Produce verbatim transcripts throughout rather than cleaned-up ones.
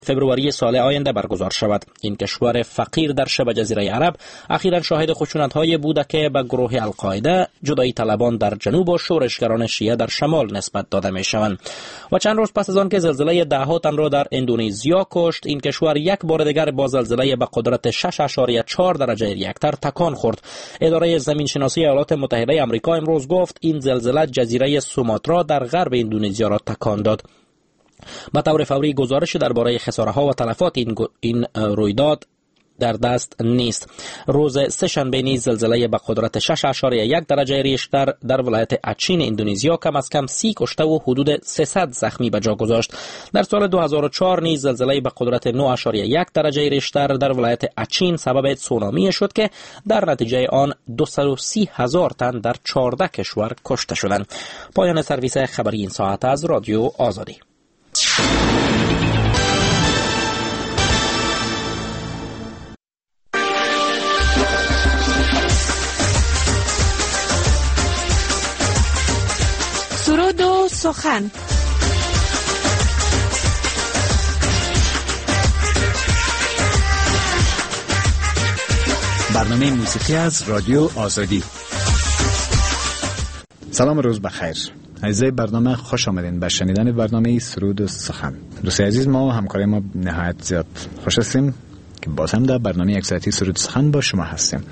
فبروری سال آینده برگزار شود. این کشور فقیر در شبه جزیره عرب اخیراً شاهد خشونت‌های بوده که به گروه القاعده، جدایی طلبان در جنوب و شورشگران شیعه در شمال نسبت داده می‌شوند. و چند روز پس از آن که زلزله ده‌ها تن را در اندونزیا کشت، این کشور یک بار دیگر با زلزله به قدرت شش اشاریه چهار درجه ریکتر تکان خورد. اداره زمین‌شناسی ایالات متحده آمریکا امروز گفت این زلزله جزیره سوماترا در غرب اندونزیا را تکان داد. به طور فوری گزارش درباره خساره‌ها و تلفات این, این رویداد در دست نیست. روز سه‌شنبه نیز زلزله به قدرت شش اشاریه یک درجه ریشتر در ولایت اچین اندونزیا کم از کم سی کشته و حدود سیصد زخمی به جا گذاشت. در سال دو هزار و چهار نیز زلزله به قدرت نه اشاریه یک درجه ریشتر در ولایت اچین سبب تسونامی شد که در نتیجه آن دویست و سی هزار تن در چهارده کشور کشته شدند. پایان سرویس خبری این ساعت از رادیو آزادی. سرود و سخن. برنامه موسیقی از رادیو آزادی. سلام و روز بخیر. عزیزای برنامه خوش آمدین به شنیدن برنامه سرود و سخن. دوستای عزیز، ما و همکارای ما نهایت زیاد خوش هستیم که باز هم در برنامه یک ساعتی سرود و سخن با شما هستیم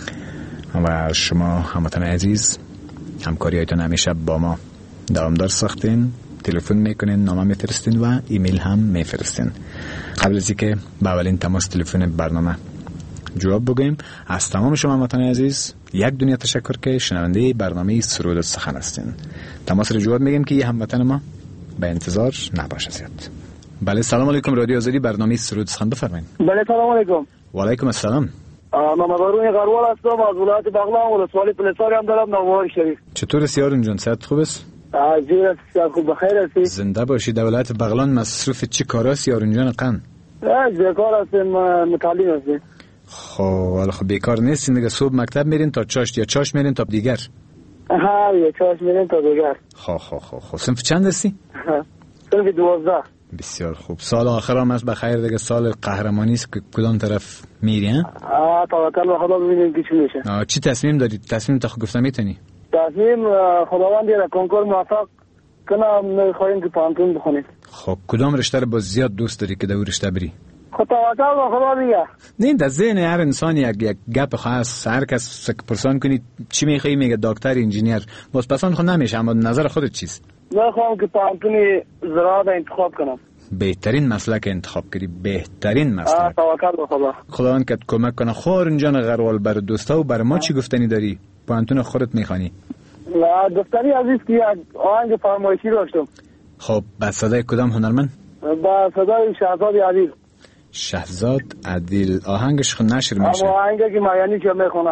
و شما هموطن عزیز همکاری هایتون همیشه با ما دوامدار ساختین، تلفن میکنین، نامه میفرستین و ایمیل هم میفرستین. قبل از اینکه به اولین تماس تلفن برنامه جواب بگویم، از تمام شما هموطن عزیز یک دنیا تشکر که شنونده برنامه سرود و سخن هستین. تماس رو جواب میگیم که یه هموطن ما به انتظار نباشه زیاد. بله، سلام علیکم، رادیو آزادی، برنامه سرود و سخن، بفرمایید. بله، سلام علیکم. و علیکم السلام. من بارون غروال هستم از ولایت بغلان و ولسوالی پلساری هم دارم، نوار شریف. چطور سیارون جان، صحت خوب است؟ عزیز است، خوب بخیر هستی؟ زنده باشی. دولت بغلان مصروف چی کارا سیارون جان قن؟ بیکار هستیم، متعلم هستیم. خب حالا خب بیکار نیستین دیگه، صبح مکتب میرین تا چاش یا چاش میرین تا دیگر؟ ها، یا چاش میرین تا دیگر. خب خب خب خب صنف چند هستی؟ صنف دوازده. بسیار خوب. سال آخر هم از بخیر دیگه، سال قهرمانی است که کدام طرف میری؟ ها آ توکل به خدا، ببینیم که چی میشه. آ چی تصمیم دارید؟ تصمیم تا گفتم میتونی؟ تصمیم خداوند را کنکور موفق کنه، میخوایم که پانتون بخونیم. خب کدام رشته رو با زیاد دوست داری که در رشته بری؟ خب توکل به خدا دیگه. نه در ذهن هر انسان یک یک گپ خاص، هر کس پرسان کنی چی میخوای میگه دکتر، انجینیر، باز پسند خود نمیشه. اما نظر خودت چیست؟ میخوام که پانتون زراعت انتخاب کنم. بهترین مسلک انتخاب کردی، بهترین مسلک. توکل به خدا. خداوند که کمک کنه. خورن جان غروال بر دوستا و بر ما چی گفتنی داری؟ پانتون خودت میخوانی؟ لا گفتنی عزیز که آهنگ فرمایشی داشتم. خب با صدای کدام هنرمند؟ با صدای شهزاد عادل. شهزاد عادل. آهنگش خود نشر میشه؟ اما آهنگی که میهنی چه میخونه؟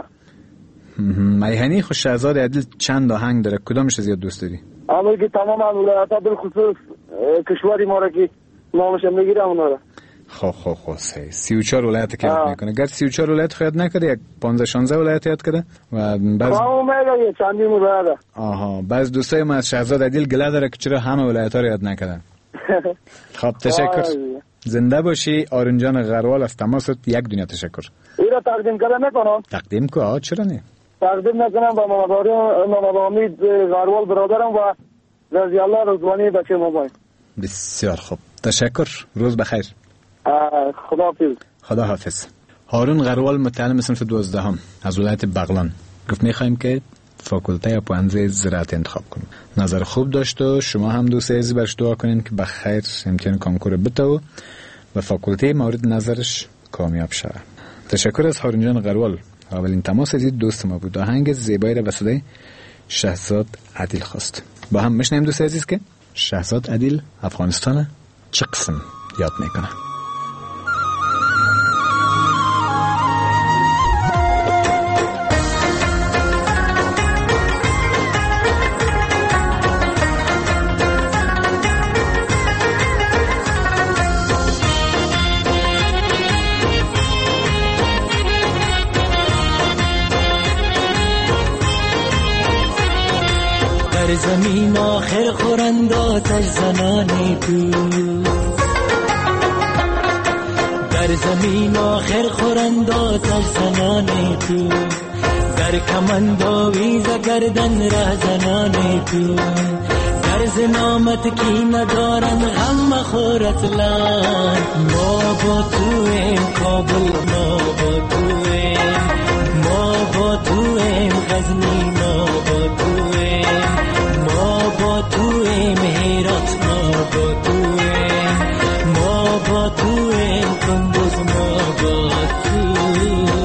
میهنی خود شهزاد عادل چند آهنگ داره، کدامش زیاد دوست داری؟ اما که تمام ولایت‌ها بالخصوص کشوری ما را که نامش میگیرم اونا را. خب خب خب صحیح. سی و چهار ولایت که یاد میکنه. گر سی و چهار ولایت خود نکرده، یک پانزده شانزده ولایت یاد کرده و بعض ما میگه چندی ولایت. آها، بعض دوستای ما از شهزاد عادل گله داره که چرا همه ولایت‌ها رو یاد نکردن. خب تشکر. زنده باشی. آرون جان غروال از تماست یک دنیا تشکر. ایرا تقدیم کردن نکنم. تقدیم کو؟ آ چرا نه؟ تقدیم نکنم با محمد محمد امید غروال برادرم و رضی الله رضوانی بچه ما. بسیار خوب. تشکر. روز بخیر. خدا حافظ. خدا حافظ. هارون غروال متعلم صنف دوازدهم از ولایت بغلان گفت میخوایم که فاکولته پوهنځی زراعت انتخاب کنیم. نظر خوب داشت و شما هم دوست عزیز برش دعا کنین که بخیر امتحان کنکور بده و به فاکولته مورد نظرش کامیاب شود. تشکر از هارون جان غروال. اولین تماس از دوست ما بود. آهنگ زیبایی را به صدای شهزاد عادل خواست. با هم میشنیم دوست عزیز که شهزاد عادل افغانستان چه قسم یاد میکنه. زمین آخر خورند آتش زنانی تو در زمین آخر خوراندازش زنان تو، در کمند آویز گردن ره زنان تو، در زنامت کی ندارن غم مخور اصلا. ما با تویم کابل، ما با تویم، ما با تویم غزنی، ما با تویم، ما با تویم هرات، ما با تویم، ما با تویم کندوز، ما با تویم.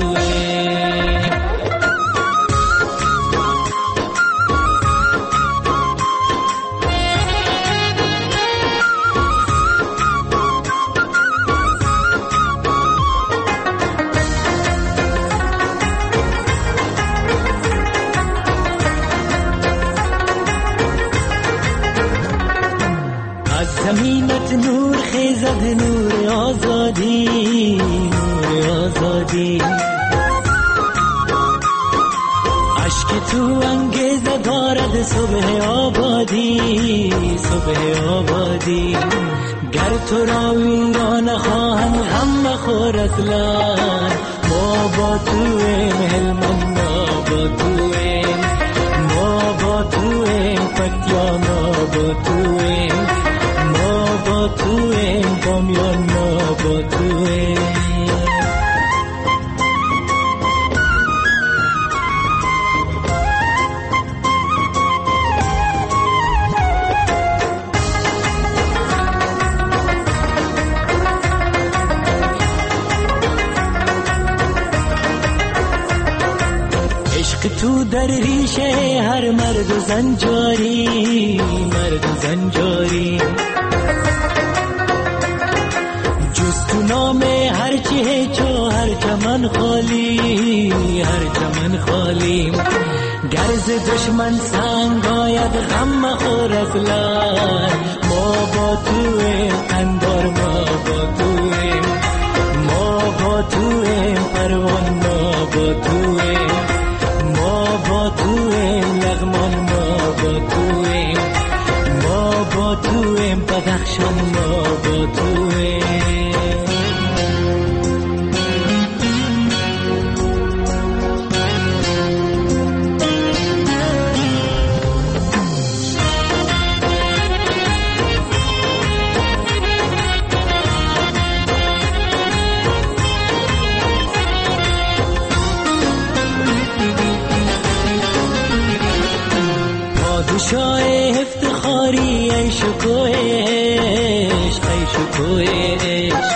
زمینت نور خیزد، نور آزادی، نور آزادی. عشق تو انگیزه دارد صبح آبادی، صبح آبادی. گر تو را ویران خواهند غم مخور اصلا. ما با تویم هلمند، ما با تویم، ما با تویم پکتیا، ما با تویم، ما با تویم بامیان، ما با تویم. عشق تو در ریشه هر مرد و زن جاری، مرد و زن جاری. جز تو نام هر چی چو هر چمن خالی، هر چمن خالی. گرز دشمن سنگ آید غم مخور اصلا. ما با تویم قندار، ما با تویم، ما با تویم پروان، ما با تویم، ما با تویم لغمان، ما با تویم، ما با تویم بدخشان، ما با تویم. پادشاه افتخاری ای شکوه عشق، ای شکوه عشق.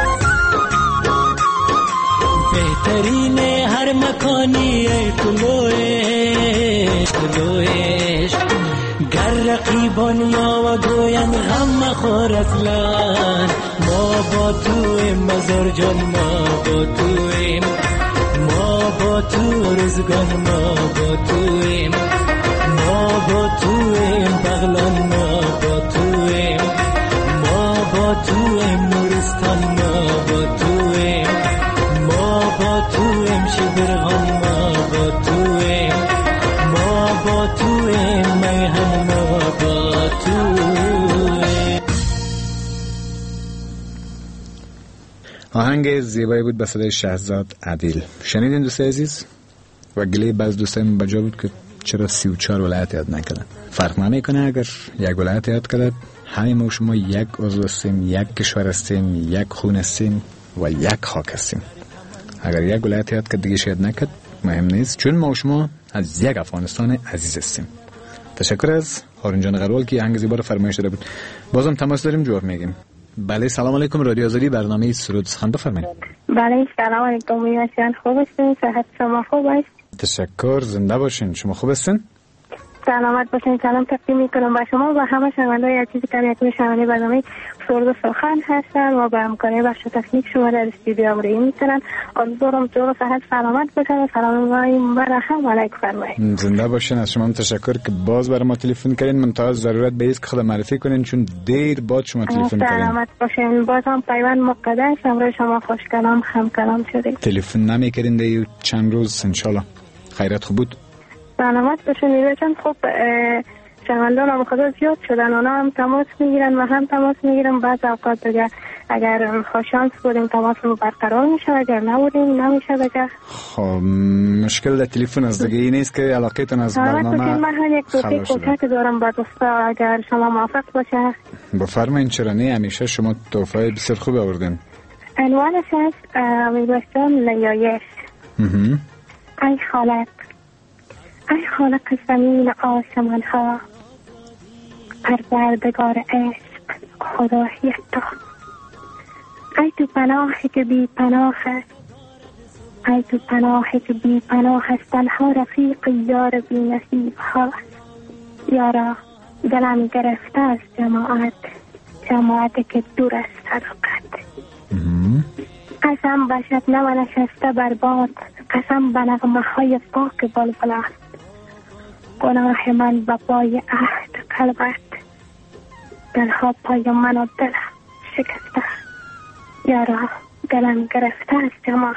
بهترین هر مکانی ای طلوع عشق، طلوع عشق. گر رقیبان یا و گوین غم مخور اصلا. ما با تویم مزار جان، ما با تویم، ما با تو رزگان، ما با تویم، ما با تویم بغلان، ما با تویم، ما با تویم نورستان، ما با تویم، ما با تویم شبرغان، ما با تویم، ما با تویم میهن، ما با تویم. آهنگ زیبایی بود به صدای شهزاد عدیل. شنیدین دوست عزیز؟ و گله بعض دوستان بجا بود که چرا سی و چهار ولایت یاد نکردن. فرق نمیکنه اگر یک ولایت یاد کرد. همه ما شما یک عضو هستیم، یک کشور هستیم، یک خون هستیم و یک خاک هستیم. اگر یک ولایت یاد کرد دیگه یاد نکرد مهم نیست، چون ما شما از یک افغانستان عزیز هستیم. تشکر از هارون جان غروال که آهنگ زیبا رو فرمایش داده بود. بازم تماس داریم، جواب میگیم. بله سلام علیکم، رادیو آزادی، برنامه سرود سخن بفرمایید. بله سلام علیکم، میاشین خوب هستین؟ صحت شما خوب است؟ تشکر، زنده باشین. شما خوب هستین؟ سلامت باشین. سلام تقدیم میکنم به شما و همه شنوندگان عزیز که یکمی شنونده برنامه سرود سخن هستن و با همکاری بخش تکنیک شما در استودیو امروزی میتونن. امیدوارم تو رو صحت سلامت باشن و سلام برحم علیکم فرمایید. زنده باشین. از شما تشکر که باز برای ما تلفن کردین. من تا ضرورت به است که خود معرفی کنین چون دیر بعد شما تلفن کردین. سلامت باشین. بازم پیوند مقدس امروز شما خوش کلام هم کلام شدید. تلفن نمیکردین دیگه چند روز ان شاء الله. خیرت خوب بود. سلامت باشین. میرچن خوب شنوندان هم خدا زیاد شدن، اونا هم تماس میگیرن و هم تماس میگیرن. بعض اوقات دیگه اگر خوششانس بودیم تماس رو برقرار میشه، اگر نبودیم نمیشه دیگه. خب مشکل در تلفن از دیگه این نیست که علاقتون از برنامه من هم یک توفیق کوچک دارم با دوستا، اگر شما موافق باشه بفرمایید. چرا نه، همیشه شما تحفه بسیار خوب آوردین. عنوانش است میگوشم نیایش. ای خالق، ای خالق زمین آسمان ها، پروردگار عشق خداییت تو، ای تو پناهی که بی پناه است، ای تو پناهی که بی پناه است، تنها رفیق یار بی نصیب هاست. یارا دلم گرفته از جماعت، جماعت که دور از صداقت. قسم به شبنم نشسته بر باد، قسم به نغمه های پاک بلبلان، گناه من به پای عهد قلبت، دلها پای من و دل شکسته. یارا دلم گرفته از جماعت،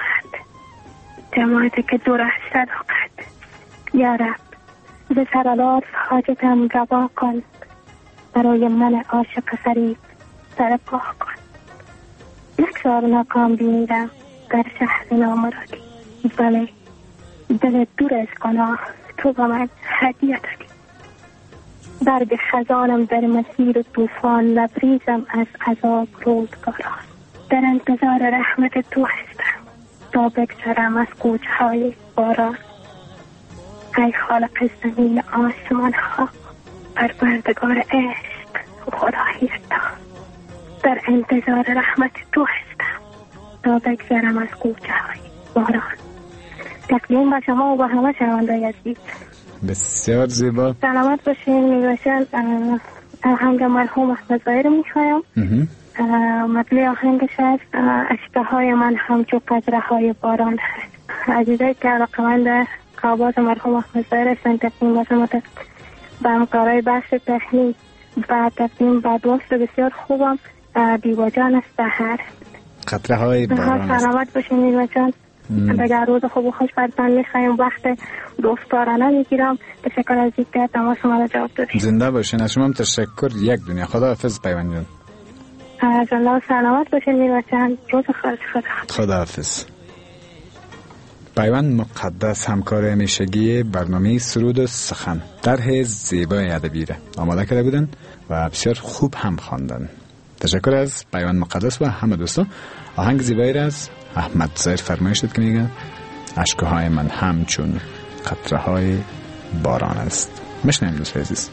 جماعت که دور از صداقت. یارب به سرالات حاجتم روا کن، برای من عاشق فریب سر پا کن. یک سال ناکام بینیدم در شهر نامرادی، ولی دل دور از گناه تو به من هدیه دادی. برگ خزانم در مسیر طوفان، لبریزم از عذاب روزگاران. در انتظار رحمت تو هستم تا بگذرم از کوچه های باران. ای خالق زمین آسمان ها، پروردگار عشق خداییت تو، در انتظار رحمت تو هستم تا بگذرم از کوچه های باران. تقدیم به شما و به همه شنوندگان عزیز. بسیار زیبا. سلامت باشین. میباشن آهنگ مرحوم احمد ظاهر میخوایم. مطلع آهنگش هست اشکه های من همچو قطره های باران هست. عزیزایی که علاقمند آواز مرحوم احمد ظاهر هستن، تقدیم به شما به همکارای بحث تکنیک و تقدیم به دوست بسیار خوبم دیوا جان است سحر. قطره های باران است. سلامت باشین دیوا جان. دیگر روز خوب و خوش برتن میخوایم. وقت دوستارانه میگیرم. تشکر از اینکه تماس ما را جواب دادید. زنده باشین. از شما هم تشکر. یک دنیا. خداحافظ پیوند جان. از الله سلامت باشین دیوا جان. روز خوش. خداحافظ. خداحافظ. پیوند مقدس همکار همیشگی برنامه سرود و سخن در حیز زیبای ادبی را آماده کرده بودن و بسیار خوب هم خواندن. تشکر از پیوند مقدس و همه دوستان. آهنگ زیبایی را از احمد ظاهر فرمایش داد که میگه اشکه های من همچون قطره های باران است. مشنیم دوست عزیز.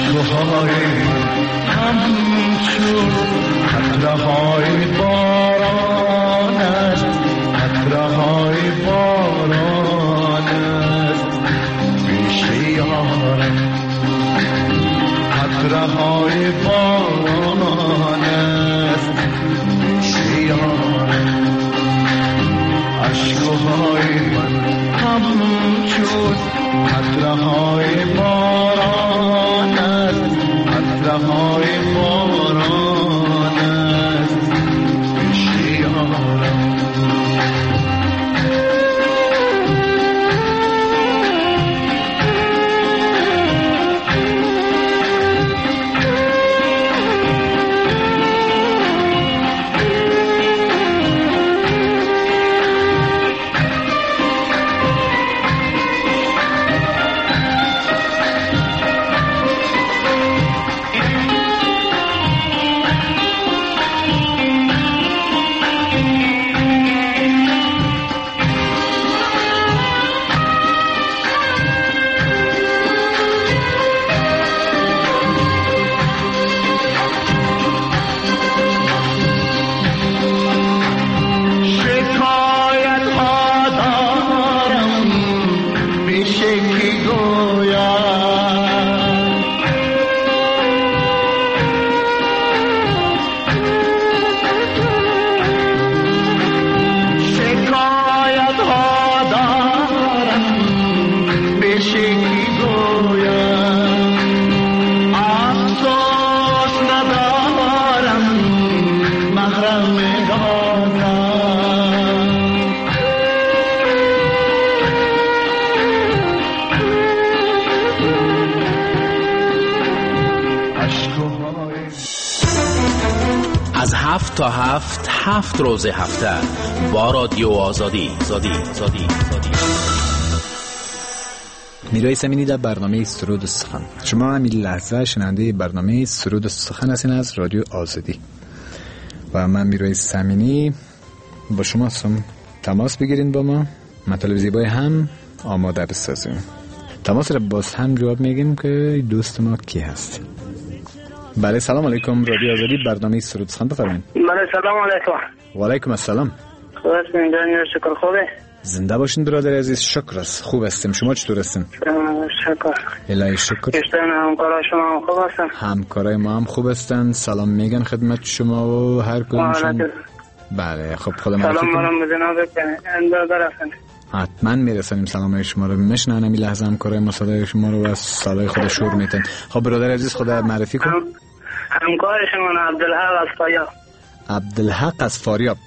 اشکهای من همچون قطره‌های باران است، قطره‌های باران است پیش یارم، قطره‌های باران است پیش یارم. اشکهای من همچون قطره‌های باران است، قطره‌های باران است پیش یارم. هفت تا هفت هفت روز هفته با رادیو آزادی زادی زادی زادی. میرای سمینی در برنامه سرود سخن. شما همین لحظه شنونده برنامه سرود سخن هستین از رادیو آزادی و من میرای سمینی با شما هستم. تماس بگیرین با ما، مطالب زیبای هم آماده بسازیم. تماس را باز هم جواب میگیم که دوست ما کی هست. بله سلام علیکم، رادیو آزادی برنامه سرود سخن بفرمایید. بله سلام علیکم. و علیکم السلام. خوب هستین؟ دنیا شکر. خوبه؟ زنده باشین برادر عزیز. شکر است. خوب هستیم. شما چطور هستین؟ شکر. الهی شکر. کشتن همکارای شما هم خوب هستن؟ همکارای ما هم خوب هستن. سلام میگن خدمت شما و هر کدومشون. بله خب خدا معرفی سلام کن. منم به جناب اندازه رفتن. حتما میرسانیم سلامای شما رو. میشنن همین لحظه همکارای ما صدای شما رو و صدای خود شور میتن. خب برادر عزیز خدا معرفی کن. همکار شما عبدالحق از فاریاب. عبدالحق از فاریاب.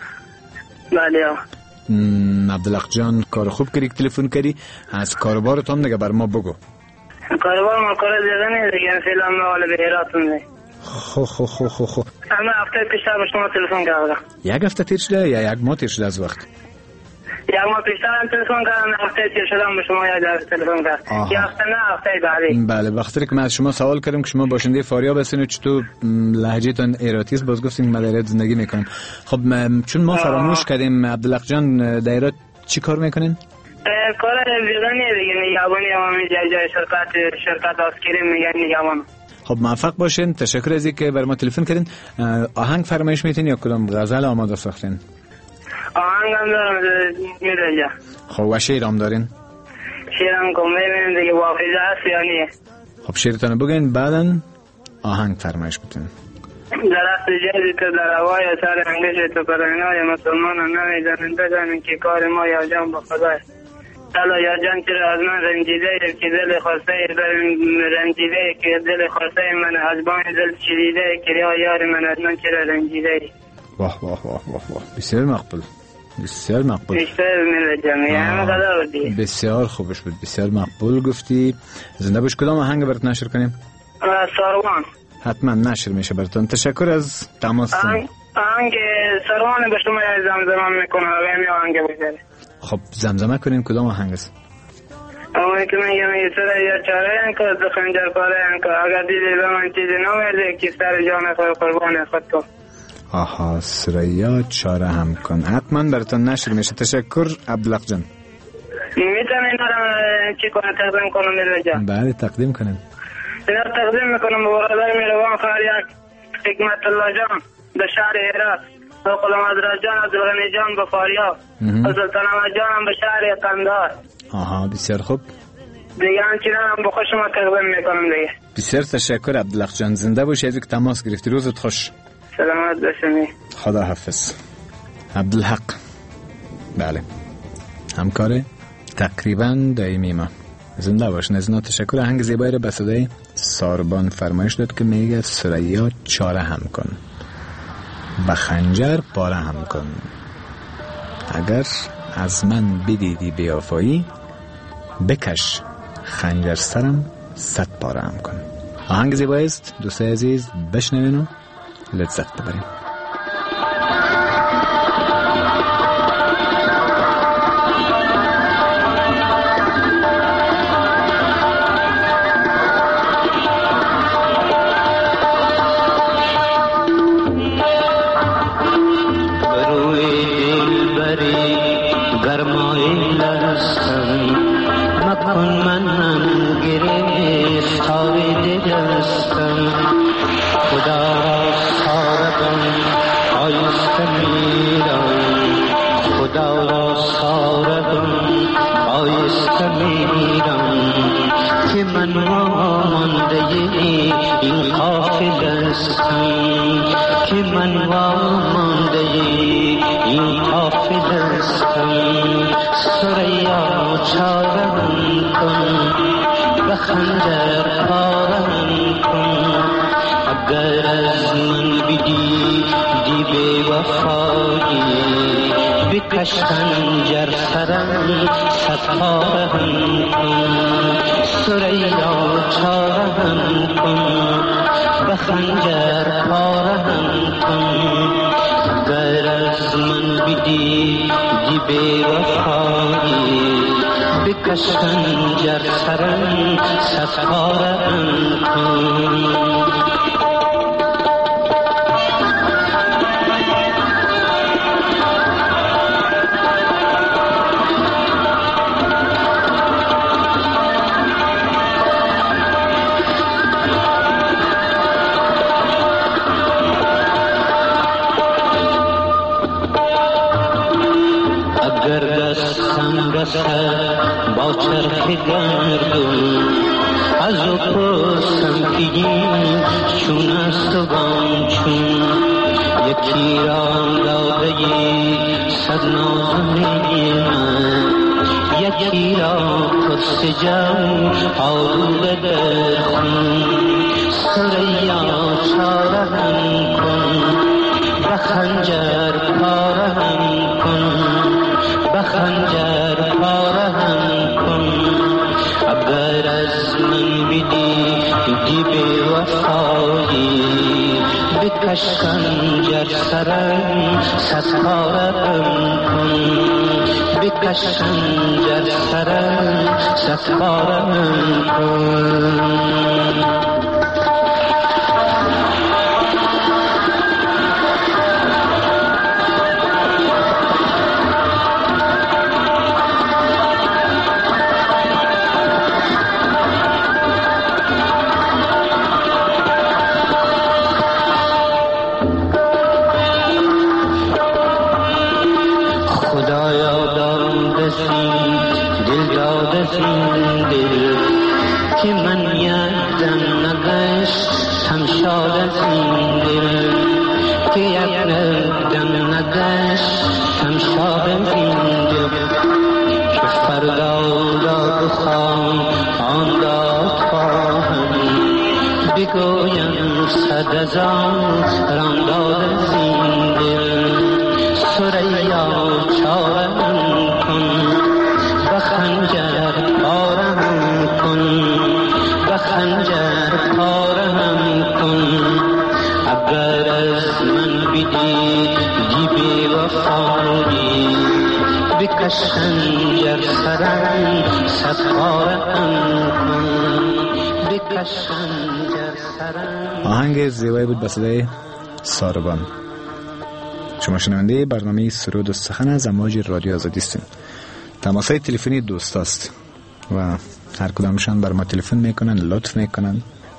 بله. عبدالحق جان کار خوب کردی تلفن کردی. از کاروبارت هم دیگه بر ما بگو. کاروبار ما کار دیگه نه دیگه، فعلا ما حالا به هراتون. خو خو خو خو خو اما هفته پیشتر به شما تلفن کردم. یک هفته تیر شده یا یک ماه تیر شده از وقت؟ یک ماه پیشتر هم تلفن کردم، هفته تیر شدم به شما یک تلفن کردم. یک هفته نه هفته بعدی. بله وقتی که من از شما سوال کردم که شما باشنده فاریاب هستین و چطور لهجهتون ایراتی است، باز گفتین من در ایرات زندگی میکنم. خب چون ما فراموش کردیم عبدالحق جان در ایرات چی کار میکنین؟ کار ویزانی دیگه، نگهبانی هم جای جای شرکت شرکت عسکری میگن نگهبان. خب موفق باشین. تشکر از اینکه بر ما تلفن کردین. آهنگ فرمایش میتین یا کدام غزل آماده ساختین؟ آهنگ هم دارم میرجا. خب و شعر هم دارین؟ شعر هم کن ببینیم دیگه وافیزه هست یا نیه. خب شعرتانو بگین بعداً آهنگ فرمایش بتین. درخت جدی تو در هوای سر انگشت تو پرنای مسلمان نمیدانند بدانند که کار ما یا جان با خدای. حالا یا جان چرا از من رنجیده که دل خواسته رنجیده که دل خواسته من از بان دل چریده که یار من از من چرا رنجیده. واه واه واه واه واه بسیار مقبول، بسیار مقبول. بیشتر میره جمعی همه قدر بودی. بسیار خوبش بود، بسیار مقبول گفتی. زنده باش. کدام آهنگ برات نشر کنیم؟ ساروان. حتما نشر میشه براتون. تشکر از تماستون. آهنگ ساروان به شما زمزمه میکنه و می آهنگ بگذاره. خب زمزمه کنین کدام آهنگ است؟ آهنگ که میگم یه سر یا چاره انکا دخنجر پاره انکا اگر دیدی به من چیزی نمیده که سر جان خود قربان خود تو. آها سریا چاره هم کن. حتما براتون نشر میشه. تشکر عبدالحق جان. میتونین چی کنه تقدیم کنم میره جان؟ بله تقدیم کنم. اینا تقدیم میکنم به برادر میروان خواهر یک حکمت الله جان به شهر هرات و غلام حضرت جان عبدالغنی جان به فاریاب و سلطان احمد جان هم به شهر قندهار. آها بسیار خوب. دیگه همچنان هم به خوش شما تقدیم میکنم دیگه. بسیار تشکر عبدالحق جان، زنده باشی، از اینکه تماس گرفتی. روزت خوش. سلامت باشی. خدا حافظ. عبدالحق بله همکار تقریبا دائمی ما، زنده باش. نزنا تشکر. آهنگ زیبایی رو به صدای ساربان فرمایش داد که میگه ثریا چاره هم کن، به خنجر پاره هم کن، اگر از من بدیدی بیافایی، بکش خنجر سرم صد پاره هم کن. آهنگ زیبایی است دوستای عزیز، بشنوین و لذت ببریم. خنجر سرم ستاره هم کن، ثریا چاره هم کن، به خنجر پاره هم کن، گر از من بدی دی بی وفایی، بکش خنجر سرم ستاره هم کن. با چرخ گردون از او پرسم که این چون است و گام چون، یکی را داده صد نازمی من، یکی را کست جم آلوده در خون، ثریا چاره هم کن، به خنجر پاره هم کن، به خنجر پاره هم کن، اگر از من بدی دی بی وفایی، بکش خنجر سرم صد پاره هم کن، بکش خنجر سرم صد پاره هم کن. دل که من یادم نگشت همشاد از این دل، که یک دم نگشت همشاد از این دل، که فردا داد خواهم آن داد خواهم، بگویم صد از آن داد از این دل، ثریا چاره هم کن، به خنجر پاره هم کن، به خنجر پاره هم کن، اگر از من بدی دی بی وفایی، بکش خنجر سرم صد پاره هم کن، بکش خنجر سرم. آهنگ زیبایی بود به صدای ساربان. شما شنونده برنامه سرود و سخن از امواج رادیو آزادی هستین. تماس‌های تلفنی دوست است و هر کدامشان بر ما تلفن میکنن، لطف میکنن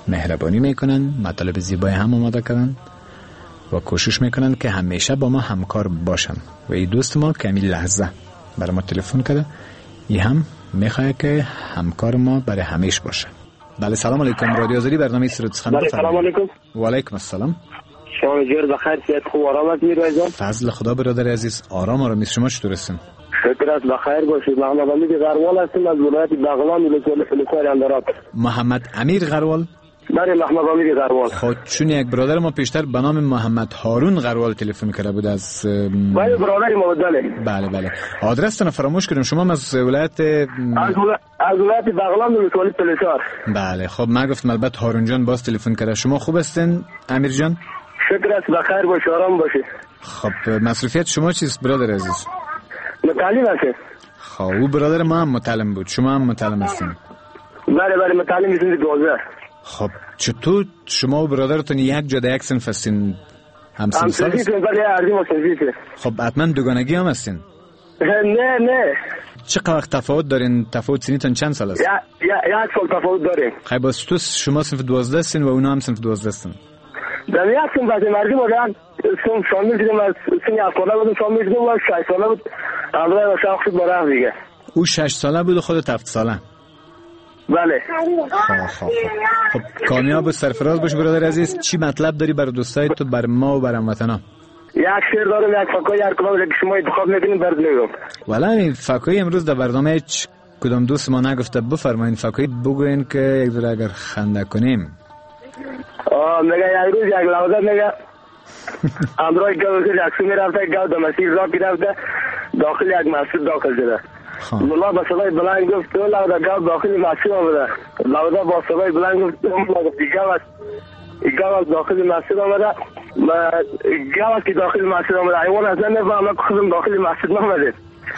مهربانی میکنن، مطالب زیبای هم آماده کردن و کوشش میکنن که همیشه با ما همکار باشن. و این دوست ما که همین لحظه برای ما تلفن کرده، این هم میخواه که همکار ما برای همیش باشه. بله سلام علیکم، رادیو آزادی برنامه سرود سخن. بله سلام علیکم. و علیکم السلام. شما جور بخیر، صحت خوب آرام است میرزا؟ فضل خدا برادر عزیز، آرام آرام. شما چطور هستین؟ شکر است بخیر باشید. محمد امیر غروال هستم از ولایت بغلان ولسوالی فلسطین اندرات. محمد امیر غروال؟ بله محمد امیر غروال. خود چون یک برادر ما پیشتر به نام محمد هارون غروال تلفن کرده بود از بله برادر ما بله. بله بله. آدرس تون فراموش کردم. شما از ولایت از ولایت بغلان ولسوالی فلسطین. بله خب من گفتم البته هارون جان باز تلفن کرده. شما خوب هستین امیر جان؟ شکر است بخیر باشید آرام باشید. خب مصروفیت شما چیست برادر عزیز؟ متعلم هستید؟ خب او برادر ما هم متعلم بود، شما هم متعلم هستین؟ بله بله متعلم هستید دوازده. خب چطور شما و برادرتون یک جا در یک صنف هستین؟ هم سنفال هستین؟ بله ارزی ما سنفیسه. خب حتما دوگانگی هم هستین؟ نه نه. چقدر وقت تفاوت دارین؟ تفاوت سنیتون چند سال است؟ یک سال تفاوت داریم. خب باز تو شما صنف دوازده هستین و اونا هم صنف دوازده هستین؟ در یک سن بعد مردی بودن سن شامل دیدم از سن یک ساله بودم شامل دیدم و شش ساله بود اول و شاخ شد برام دیگه. او شش ساله بود و خودت هفت ساله؟ بله. خب خب خب کامیاب و سرفراز باش برادر عزیز. چی مطلب داری برای دوستای تو، بر ما و بر هموطنا؟ یک شعر دارم، یک فکای هر کدام که شما انتخاب میکنین برات میگم. والا این فکای امروز در برنامه هیچ کدام دوست ما نگفته، بفرمایین فکای بگوین که یک ذره اگر خنده کنیم. آه میگه یک روز یک لحظه میگه امروز گاو یک سومی رفته، گاو در مسیر را رفته، داخل یک مسجد داخل شده. مولا با صدای بلند گفت تو لحظه گاو داخل مسجد آمده. لحظه با صدای بلند گفت تو گاو است گاو داخل مسجد آمده. گاو که داخل مسجد آمده حیوان از نمیفهمه که خودم داخل مسجد نامده.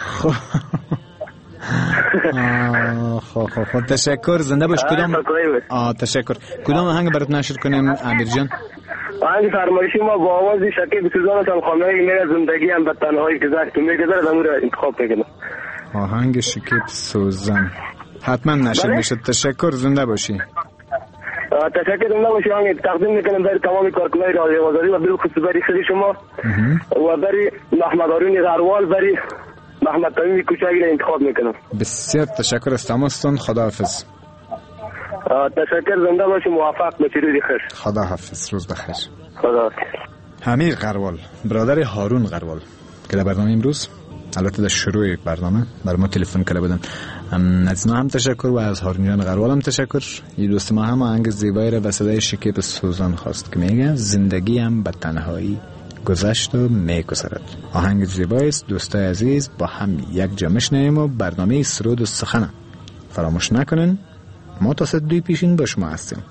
خب خب خب تشکر، زنده باش. کدام آه تشکر. کدام آهنگ برات نشر کنیم امیر جان؟ آهنگ فرمایشی ما با آواز شکیب سوزان خانه‌ای میره زندگی هم به تنهایی گذشت میگذره دمو رو انتخاب میکنم. آهنگ شکیب سوزان حتما نشر میشه. تشکر، زنده باشی. تشکر، زنده باشی. آهنگ تقدیم میکنم برای تمام کارکنان رادیو آزادی و بالخصوص برای خود شما و برای محمد هارون غروال، برای محمد تمیم کوچکی را انتخاب میکنم. بسیار تشکر از تماستون. خداحافظ. تشکر، زنده باشی، موفق باشی. روز بخیر. خداحافظ، روز بخیر. خداحافظ. امیر غروال برادر هارون غروال که در برنامه امروز البته در شروع برنامه بر ما تلفن کرده بودن. از اینا هم تشکر و از هارون جان غروال هم تشکر. یه دوست ما هم آهنگ زیبایی را به صدای شکیب سوزان خواست که میگه زندگی هم به تنهایی گذشت و میگذرد. آهنگ زیبایی است. دوستای عزیز با هم یک جا میشنویم و برنامه سرود و سخن فراموش نکنین. ما تا ساعت دوی پیشین با شما هستیم.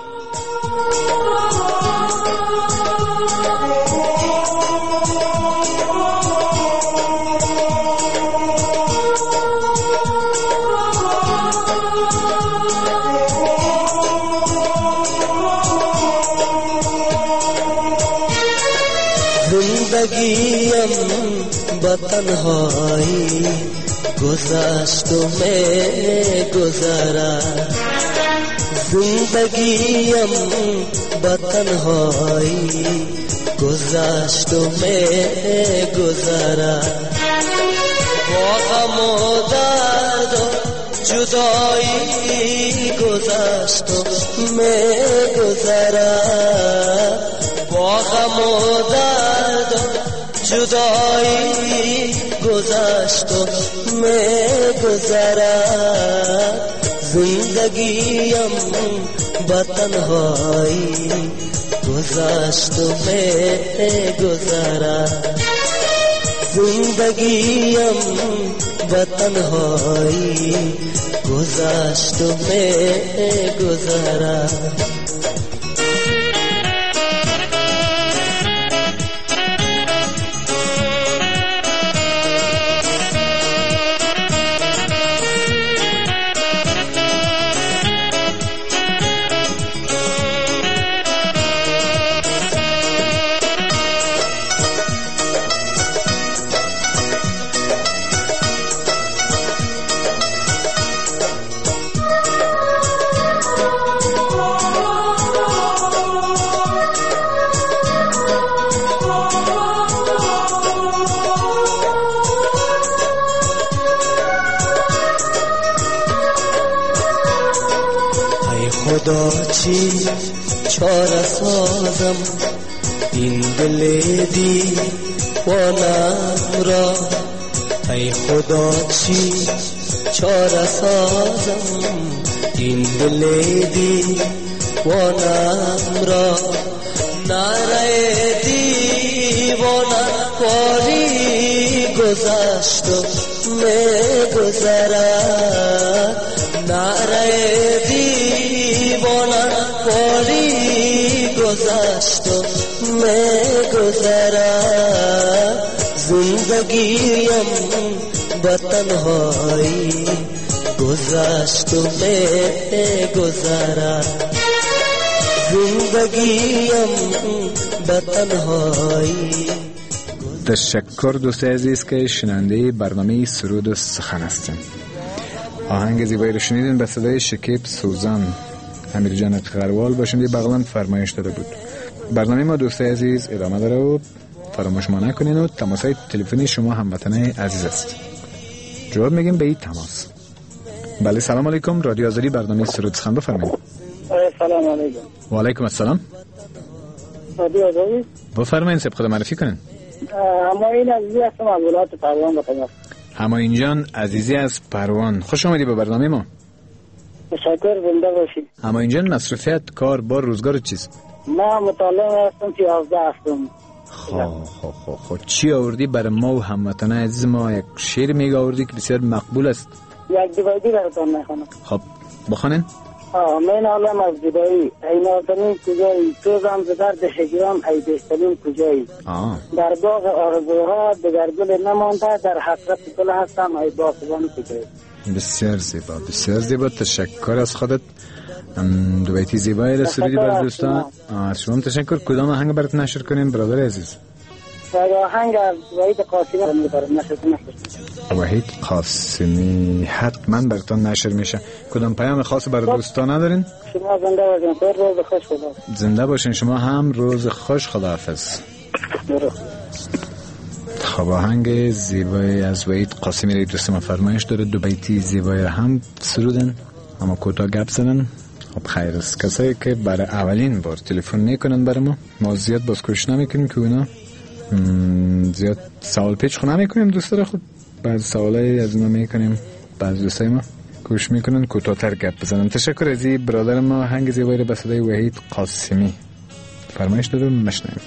زندگیم با تنهایی گذشت و می گذرد. زندگیم با تنهایی گذشت و می گذرد. با غم و درد و جدایی گذشت و می گذرد. با غم و درد و جدایی گذشت و می گذرد. زندگیم با تنهایی گذشت و می گذرد. زندگیم با تنهایی گذشت و می گذرد. خدا چی چاره سازم این دل دیوانم را، ای خدا چی چاره سازم این دل دیوانم را. نره دیوانم پاری گذشت و می گذرد، نره دیوانم پاری گذشت و می گذرد. زندگیم به تنهایی گذشت و می گذرد، زندگیم به تنهایی. تشکر دوست عزیز که شنونده برنامه سرود و سخن هستیم. آهنگ زیبایی رو شنیدین به صدای شکیب سوزان. امیر جان غروال باشنده بغلان فرمایش داده بود. برنامه ما دوست عزیز ادامه داره و فراموش ما نکنین و تماسای تلفنی شما هموطنان عزیز است. جواب میگیم به این تماس. بله سلام علیکم، رادیو آزادی برنامه سرود سخن بفرمایید. سلام علیکم. و علیکم السلام. رادیو آزادی بفرمایید سب خود معرفی کنین. همایین عزیزی هستم از ولایت پروان بخیر. همایین جان عزیزی از پروان، خوش آمدی به برنامه ما. تشکر، زنده باشید. همایین جان مصروفیت کار بار روزگار چیست؟ ما مطالعه هستم که یازده هستم. خب خب خب خب چی آوردی برای ما و هموطنان عزیز ما؟ یک شعر میگه آوردی که بسیار مقبول است. یک دیوایدی براتون میخوانم. خب بخونین. آه من عالم از جدایی، ای نازنین کجایی، تو زم ز درد هجران ای بهترین کجایی. آه. در باغ آرزوها دگر گل نمانده، در حسرت گل هستم ای باغبان کجایی. بسیار زیبا، بسیار زیبا. تشکر از خودت. دو بیتی زیبایی را سرودی بر دوستان. از شما تشکر. کدام آهنگ برات نشر کنیم برادر عزیز؟ آهنگ از وحید قاسمی برات نشر کنیم. وحید قاسمی حتما براتون نشر میشه. کدام پیام خاص برای دوستان ندارین؟ شما زنده باشین. روز خوش خدا. زنده باشین شما هم. روز خوش، خداحافظ. خب آهنگ زیبایی از وحید قاسمی را دوست ما فرمایش داره. دو بیتی زیبایی را هم سرودن اما کوتاه گپ زدن. خب خیر است. کسایی که برای اولین بار تلفن میکنن برای ما، ما زیاد باز کوشش نمیکنیم که اونا زیاد سوال پیچ خو نمیکنیم. دوستا خود بعضی سوالای از اونا میکنیم، بعضی دوستای ما کوشش میکنن کوتاه‌تر گپ بزنن. تشکر از این برادر ما. آهنگ زیبایی را به صدای وحید قاسمی فرمایش داده، مشنویم.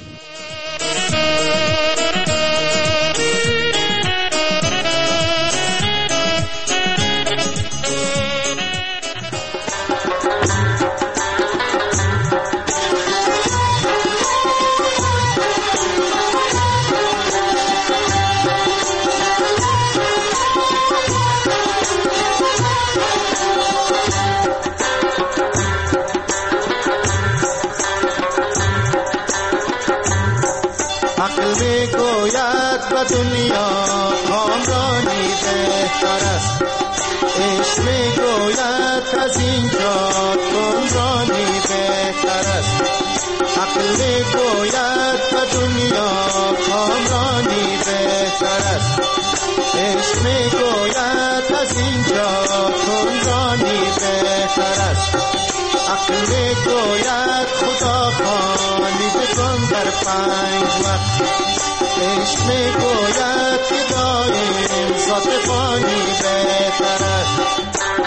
دنیا کامرانی بهتر است، عشق میگوید از اینجا کامرانی بهتر است. عقل میگوید به دنیا کامرانی بهتر است، عشق میگوید از اینجا کامرانی بهتر است. عقل میگوید خدا خانی بکن در پنج وقت، عشق میگوید که دایم صادقانی بهتر است.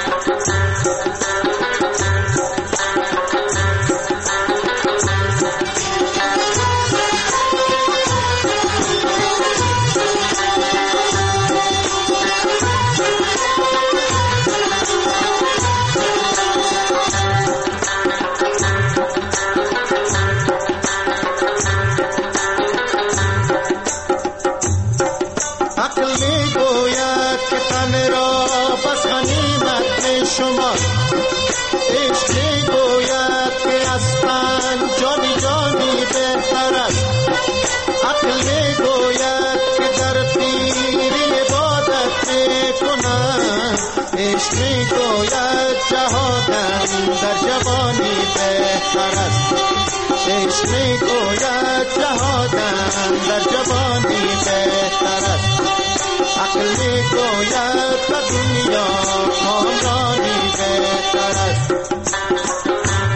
عشق میگوید جهادم در جوانی بهتر است، عشق میگوید جهادم در جوانی بهتر است. عقل میگوید به دنیا کامرانی بهتر است.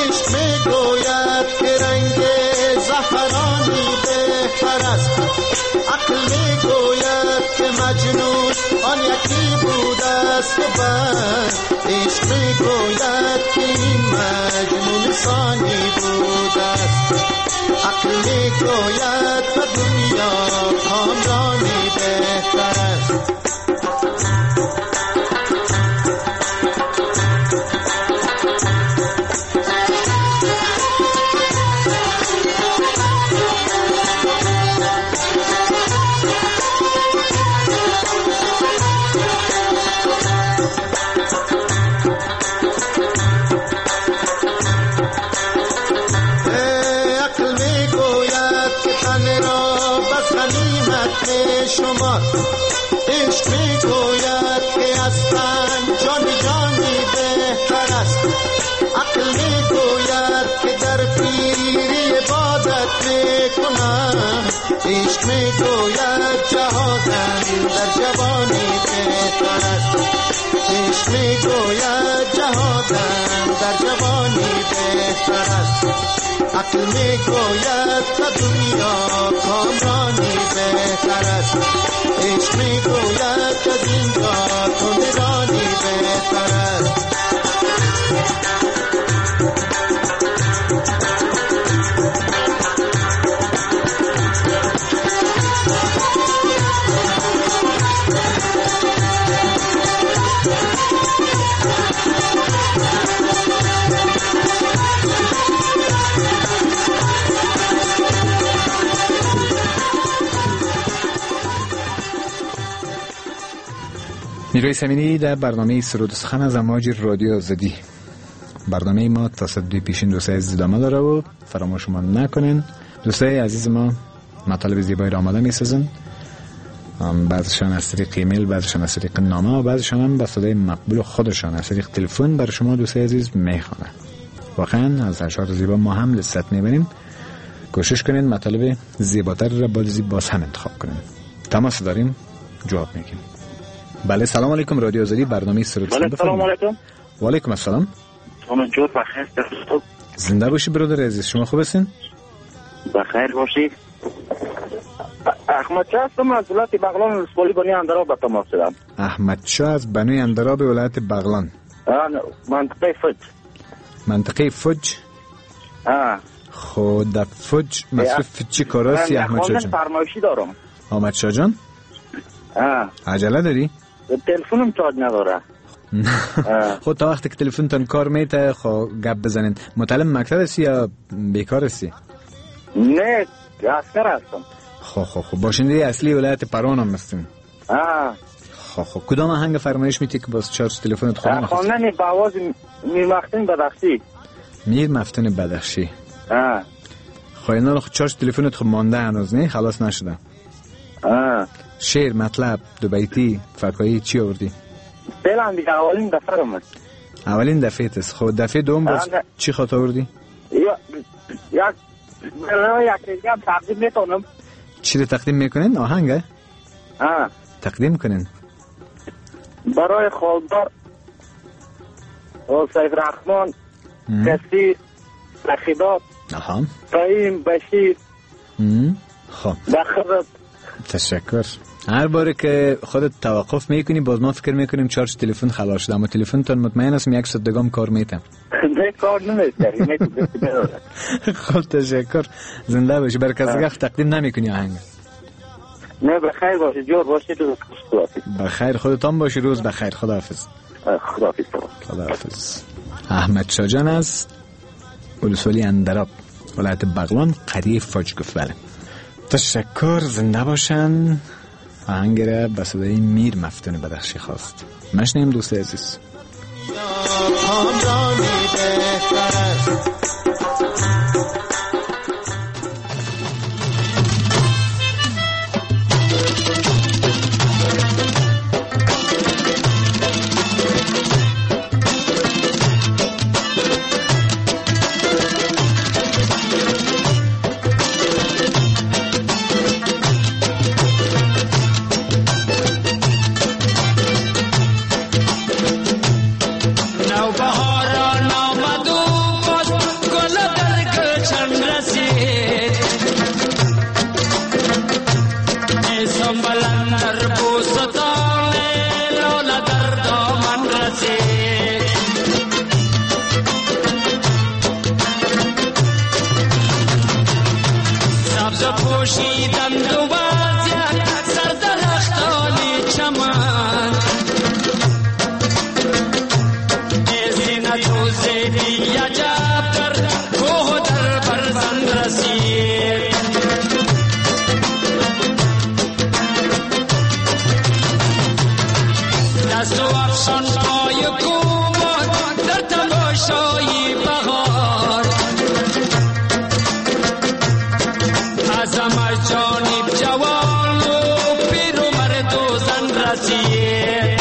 عشق میگوید که رنگ زعفرانی بهتر است. عقل میگوید که مجنون آن یکی بوده است و بعد عشق میگوید که این مجنون ثانی بوده است. عقل میگوید به دنیا کامرانی بهتر است. شما عشق میگوید که اصلا جانی جانی بهتر است. عقل میگوید که در پیری عبادت میکنم. عشق میگوید جهادن در جوانی بهتر است. عشق میگوید جهادن در جوانی بهتر است. عقل میگوید به دنیا کامرانی بهتر است. عشق میگوید که از اینجا تندرانی بهتر است. نیروی زمینی در برنامه سرود سخن از امواج رادیو آزادی. برنامه ما تا ساعت پیشین دوستای عزیز ادامه داره و فراموش شما نکنین. دوستای عزیز ما مطالب زیبایی را آماده می‌سازن، بعضیشان از طریق ایمیل، بعضیشان از طریق نامه و بعضیشان هم به صدای مقبول خودشان از طریق تلفن برای شما دوستای عزیز میخوانه. واقعا از اشعار زیبا ما هم لذت میبریم. کوشش کنین مطالب زیباتر را بازی باز هم انتخاب کنین. تماس داریم، جواب میگیم. بله، سلام علیکم. رادیو آزادی، برنامه سرود سخن. بله، سلام علیکم. و علیکم السلام. شما جور بخیر هستید؟ زنده باشی برادر عزیز. شما خوب هستین؟ بخیر باشید. احمد شاه هستم از ولایت بغلان ولسوالی بنی اندراب به تماس دارم. احمد شاه از بنی اندراب ولایت بغلان. منطقه فج. منطقه فج. ها. خود در فج مصرف چی کاراسی احمد شاه جان؟ فرمایشی دارم. احمد شاه جان؟ ها. عجله داری؟ تلفنم چارج نداره. خود تا وقتی که تلفنتون کار میته خب گپ بزنین. متعلم مکتب هستی یا بیکار هستی؟ نه، عسکر هستم. خب خب خب باشنده اصلی ولایت پروان هم هستین. آه. خب خب کدام آهنگ فرمایش میتی که باز چارج تلفنت خونه نخواست؟ خواندن با آواز میر مفتون بدخشی. میر مفتون بدخشی. آه. خب اینا چارج تلفنت خب مانده هنوز نه؟ خلاص نشده. آه. شعر، مطلب، دو بیتی، فکایی چی آوردی؟ فعلا دیگه اولین دفعه رو اولین دفعه است. خب دفعه دوم باز چی خاطر آوردی؟ یا یا برای یک دیگه هم تقدیم میکنم. چی رو تقدیم میکنین؟ آهنگه؟ آه. تقدیم کنین. برای خالدار و سیف رحمان کسی رخیدات آها فهیم بشیر خب بخرد. تشکر. هر باره که خودت توقف میکنی باز ما فکر میکنیم چارج تلفن خلاص شده، اما تلفن تون مطمئن هستم یک صدگام کار میتم. نه کار نمیکنی. خب تشکر. زنده باشی. برای کسی وقت تقدیم نمیکنی آهنگ؟ نه بخیر باشی، جور باشی. روز بخیر. خودتان باشی. روز بخیر. خداحافظ. خداحافظ. خداحافظ. احمد شاه جان از ولسوالی اندراب ولایت بغلان قریه فاج گفت. بله تشکر. زنده باشن. آهنگ را به صدای میر مفتون بدخشی خواست. مشنیم دوست عزیز. نوبهاران آمد و باز رسید اسم بلند در بوستان لاله در دامن رسید سبز پوشیدند و وضعیت سر درختان چمن ازینت و زیدی عجب در کوه در برزن رسید دست و افشان پای کومان در تماشای بهار ازم از جانب جوان و پیر و مرد و زن رسید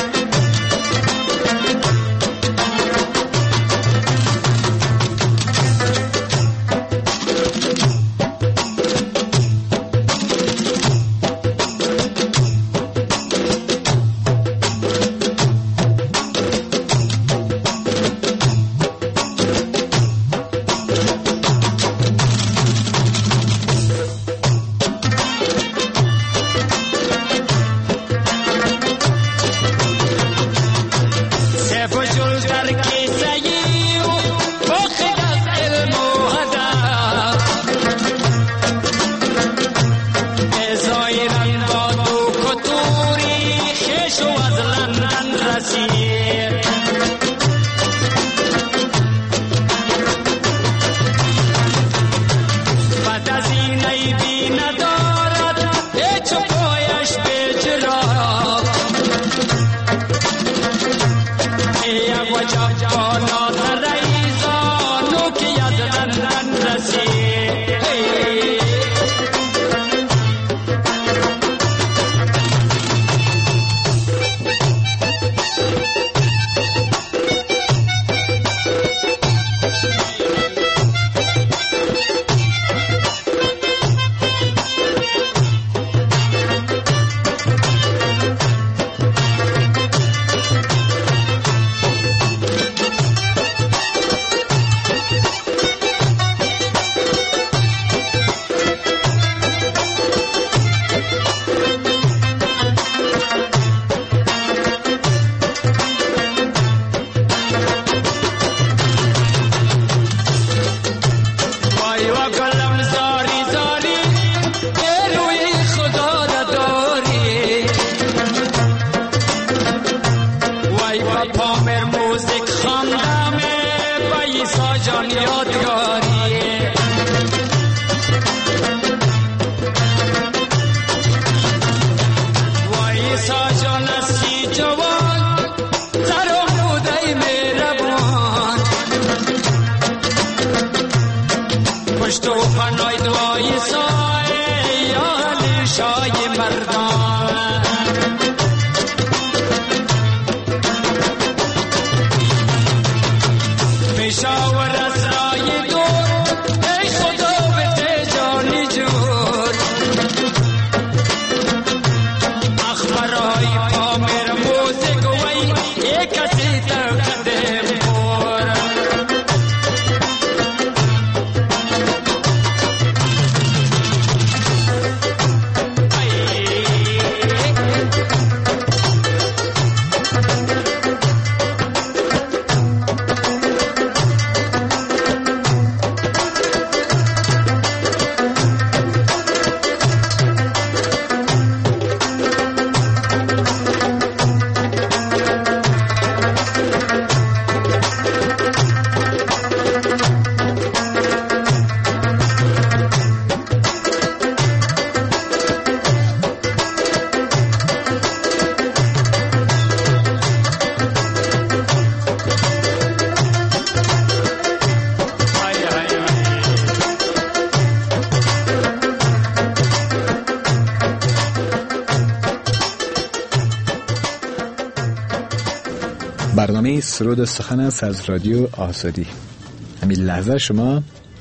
برنامه سرود سخن است از رادیو آزادی. همین لحظه شما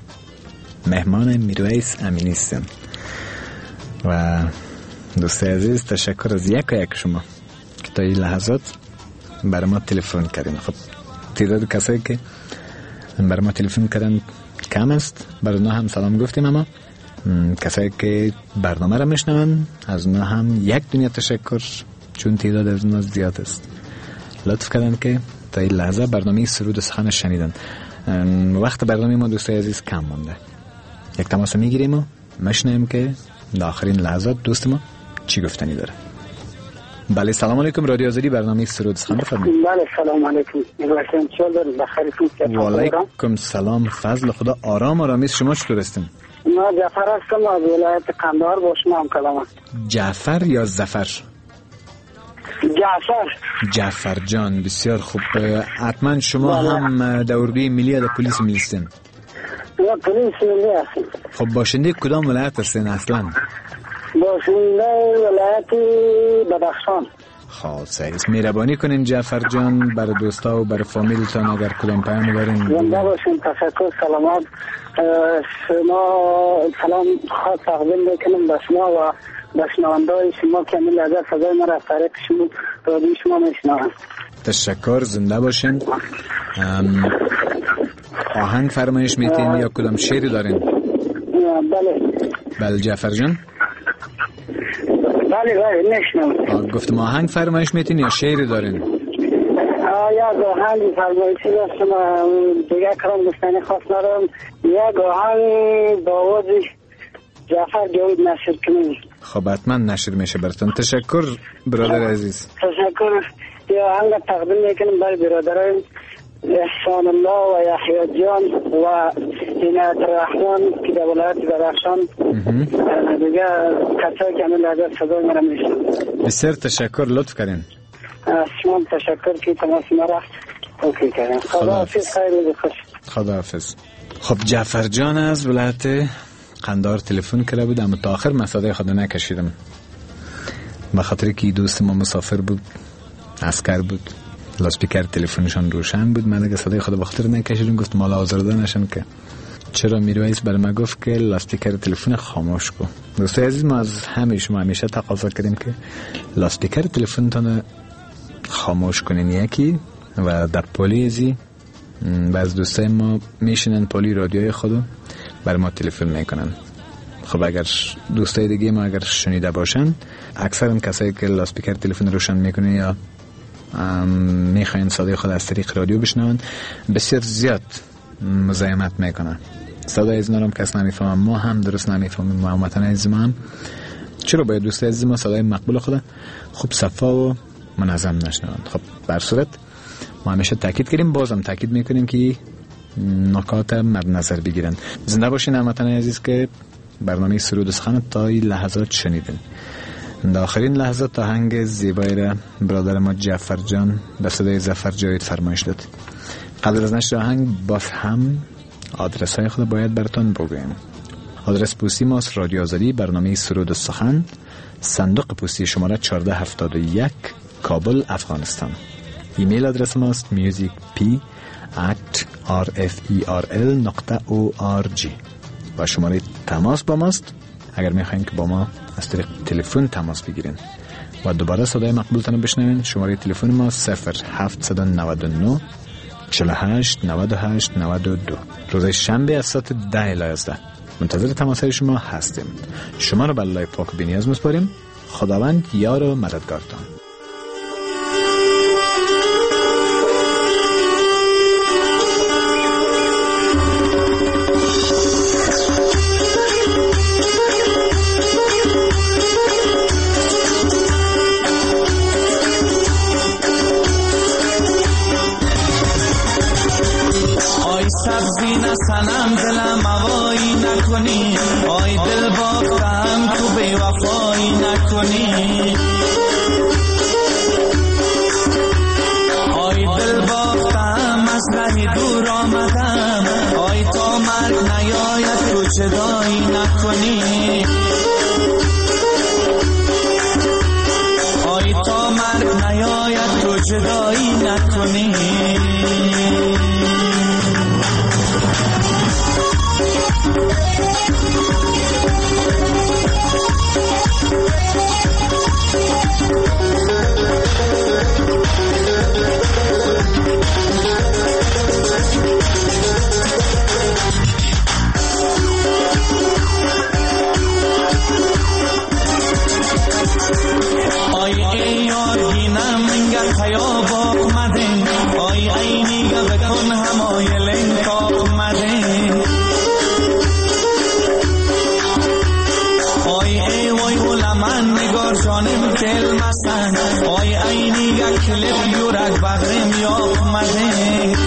مهمان میرویس امینی هستم و دوستای عزیز تشکر از یک و یک شما که تا این لحظات برای ما تلفن کردین. خب تعداد کسایی که برای ما تلفن کردن کم است. برای اونا هم سلام گفتیم، اما کسایی که برنامه را میشنون از اونا هم یک دنیا تشکر، چون تعداد از اونا زیاد است. لطف کردن که تا این لحظه برنامه سرود و سخن شنیدن. وقت برنامه ما دوستای عزیز کم مونده، یک تماس میگیریم و مشنیم که در آخرین لحظات دوست ما چی گفتنی داره. بله سلام علیکم، رادیو آزادی، برنامه سرود سخن بفرمایید. بله سلام علیکم، میباشم چطور بخیر؟ و علیکم سلام، فضل خدا، آرام آرامی. شما چطور هستین؟ ما جعفر هستم از ولایت قندهار، با شما هم کلام است. جعفر یا ظفر؟ جعفر. جعفر جان، بسیار خوب. حتما شما بله. هم در اردوی ملی یا در پلیس ملی هستین؟ ما پلیس ملی هستیم. خب باشنده کدام ولایت هستین اصلا؟ باشنده ولایت بدخشان. خب سعید مهربانی کنین جعفر جان، برای دوستا و برای فامیلتان اگر کدام پیام دارین. زنده باشین، تشکر، سلامات. شما سلام خاص تقدیم میکنم به شما و به شنونده‌های شما که می لحظه صدای ما را از طریق شما رادیو شما میشنوند. تشکر، زنده باشین. آهنگ فرمایش میتین یا کدام شعری دارین؟ بله بله جعفر جان. بله بله نشنم. گفتم آهنگ فرمایش میتین یا شعری دارین؟ یا آهنگ فرمایشی داشتم، دیگه کرم گفتنی خواست ندارم. یک آهنگ با آواز جعفر جاوید نشر کنیم. خب حتما نشر میشه براتون. تشکر برادر عزیز. تشکر. یا آهنگ تقدیم میکنم برای برادران احسان الله و یحیی جان و عنایت الرحمن که در ولایت بدخشان دیگه کسایی که همین لحظه صدای مرا میشنن. بسیار تشکر، لطف کردین. از شما تشکر که تماس مرا اوکی کردین. خداحافظ. خیلی خوش. خداحافظ. خب جعفر جان از ولایت قندهار تلفن کرده بود، اما تا آخر من صدای خود نکشیدم به خاطر که دوست ما مسافر بود، عسکر بود، لاسپیکر تلفنشان روشن بود. من دیگه صدای خود به خاطر نکشیدم، گفت مالا آزرده نشن که چرا. میرویس برای ما گفت که لاسپیکر تلفن خاموش کن. دوستای عزیز، ما از همه شما همیشه تقاضا کردیم که لاسپیکر تلفنتون خاموش کنین یکی، و در پلیزی بعض دوستای ما میشنن پلی رادیوی خودو برای ما تلفن میکنن. خب اگر دوستای دیگه ما اگر شنیده باشن، اکثرا کسایی که لاسپیکر تلفن روشن میکنن یا میخواین صدای خود از طریق رادیو بشنون، بسیار زیاد مزاحمت میکنن. صدای از نرم کس نمیفهمم، ما هم درست نمیفهمیم، ما هموطن عزیز ما هم. چرا باید دوستای عزیز ما صدای مقبول خود خوب صفا و منظم نشنون؟ خب بر صورت ما همیشه تاکید کردیم، بازم تاکید میکنیم که نکات مد نظر بگیرن. زنده باشین هموطن عزیز که برنامه سرود و سخن تا این لحظات شنیدن. در آخرین لحظات تا آهنگ زیبایی را برادر ما جعفر جان به صدای ظفر جاوید فرمایش داد. قبل از نشر آهنگ باز هم آدرس های خود باید براتون بگویم. آدرس پستی ماست رادیو آزادی، برنامه سرود و سخن، صندوق پستی شماره چهارده هفتاد و یک، کابل، افغانستان. ایمیل آدرس ماست musicp at rferl نقطه org و شماره تماس با ماست اگر میخواین که با ما از طریق تلفن تماس بگیرین و دوباره صدای مقبولتان رو بشنوین. شماره تلفن ما صفر هفت نه نه چهل و هشت نود و هشت نود و دو. روز شنبه از ساعت ده الی یازده منتظر تماس‌های شما هستیم. شما رو به الله پاک و بی‌نیاز می‌سپاریم. خداوند یار و مددگارتان. سبزی نسنم دلم هوایی نکنی، آی دل باختم تو بی وفایی نکنی، آی دل باختم از رهی دور آمدم، آی تا مرگ نیاید تو جدایی نکنی، آی تا مرگ نیاید تو جدایی نکنی. جانم دل مسن آی اینی یک کلپ یورک بغرم یا مده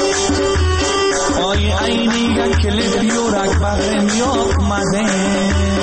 آی اینی یک کلپ یورک بغرم یا مده